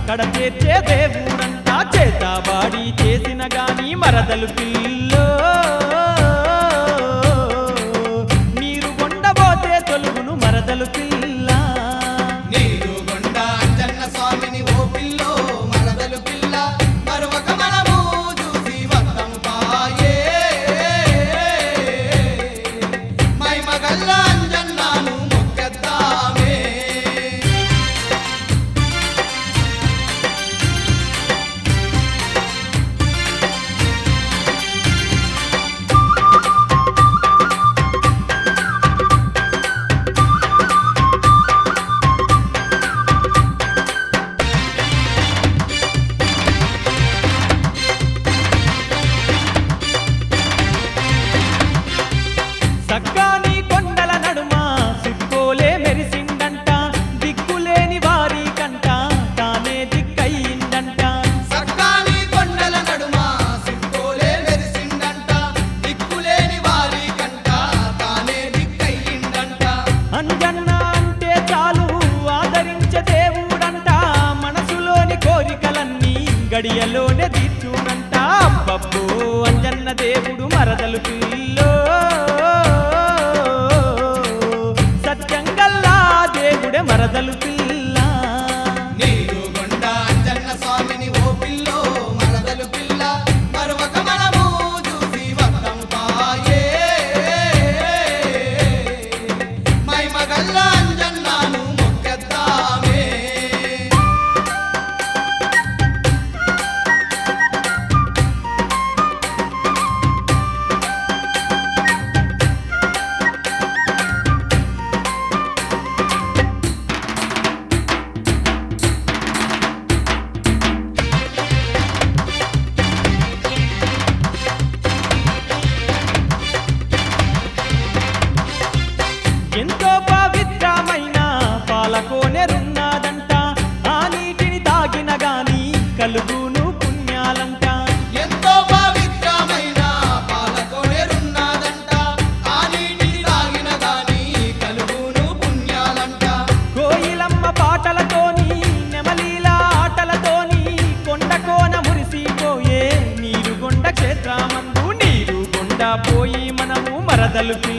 కడ చేర్చే దేవుడంట చేతబాడి చేసిన గాని మరదలు పిల్లో నీరు కొండబోతే తొలుగును మరదలు పిల్ల నీరు కొండ అంజన్న స్వామిని ఓ పిల్లో మరదలు పిల్ల మరొక మనము చూసి వద్దం పాయే మైమగల్ల అంజన్నను మొక్కెద్దామే సక్కాని కొండల నడుమ సిక్కోలే మెరిసిందంట దిక్కులేని వారి కంట తానే దిక్కయిందంట సక్కాని కొండల నడుమ సిక్కోలే మెరిసిందంట దిక్కులేని వారి కంట తానే దిక్కయిందంట అంజన్న అంటే చాలు ఆదరించే దేవుడంట మనసులోని కోరికలన్నీ గడియలోనే తీర్చునంట అబ్బబ్బో అంజన్న దేవుడు మరదలు పిల్లో సత్యంగల్లా దేవుడే మరదలు పిల్ల నీరు కొండ అంజన్న స్వామిని ఓ పిల్లో మరదలు పిల్ల మరొక మనము చూసి వద్దం పాయే మైమగల్ల అంజన్నను మొక్కెద్దామే ఎంతో పవిత్రమైన పాలకోనెరున్నదంట ఆ నీటిని తాగిన గాని కలుగును పుణ్యాలంట ఎంతో పవిత్రమైన పాలకోనేరున్నదంట ఆ నీటిని తాగిన గాని కలుగును పుణ్యాలంట కోయిలమ్మ పాటలతోని నెమలీల ఆటలతోని కొండకోన మురిసిపోయే నీరు కొండ క్షేత్రమందు నీరు కొండ పోయి మనము మరదలు